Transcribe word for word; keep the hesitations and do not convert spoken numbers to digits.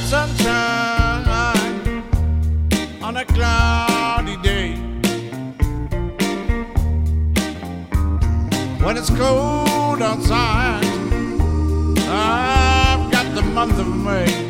sunshine on a cloudy day. When it's cold outside, I've got the month of May.